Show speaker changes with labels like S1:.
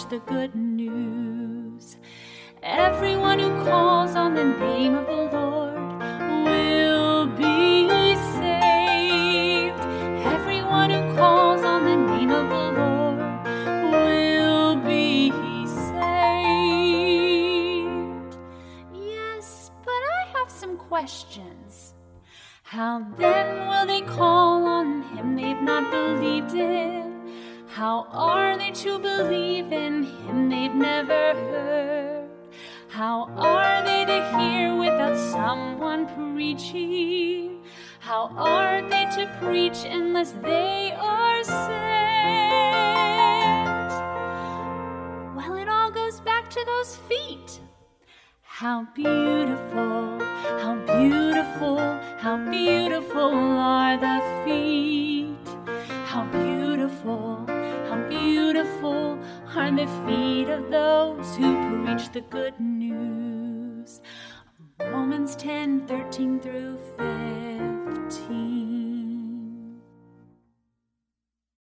S1: preach the good news. Everyone who calls on the name of the Lord will be saved. Everyone who calls on the name of the Lord will be saved. Yes, but I have some questions. How then will they call on him they've not believed in? How are they to believe in him they've never heard? How are they to hear without someone preaching? How are they to preach unless they are sent? Well, it all goes back to those feet. How beautiful, how beautiful, how beautiful are the feet. How beautiful are the feet of those who preach the good news. Romans 10:13 through 15.